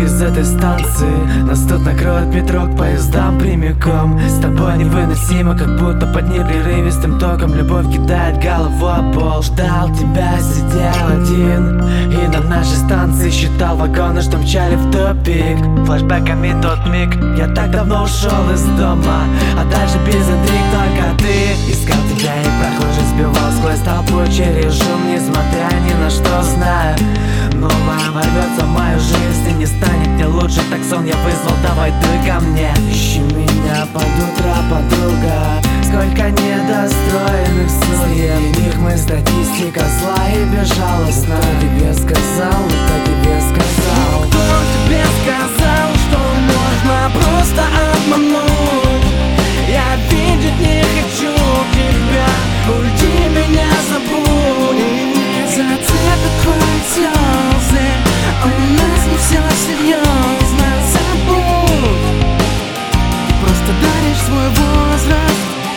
из этой станции. Нас тут накроет метро к поездам прямиком. С тобой невыносимо, как будто под непрерывистым током. Любовь кидает голову об пол. Ждал тебя, сидел один, и на нашей станции считал вагоны, что мчали в тупик. Флэшбэками тот миг, я так давно ушел из дома, а дальше без интриг только ты. Искал тебя и прохожих сбивал сквозь толпу через шум, несмотря ни на что, знаю, новое ворвется в мою жизнь и не станет мне лучше. Так сон я вызвал, давай ты ко мне. Ищи меня под утро, подруга. Сколько недостроенных снов, среди них мы статистика зла и безжалостна. Кто тебе сказал, кто тебе сказал? Кто тебе сказал, что можно просто обмануть? Я видеть не хочу тебя, уйди, меня забудь. Не зацепят твои слезы, а у нас не все серьезно. Забудь, ты просто даришь свой возраст.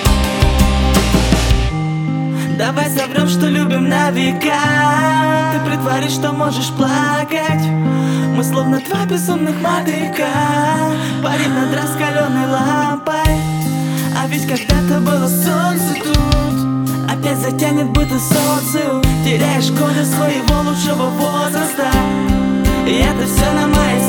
Давай соврем, что любим на века. Ты притворишь, что можешь плакать. Мы словно два безумных мотылька, парим над раскаленной лампой. А ведь когда-то было солнце тут, опять затянет быта социум. Теряешь годы своего лучшего возраста, и это все на моей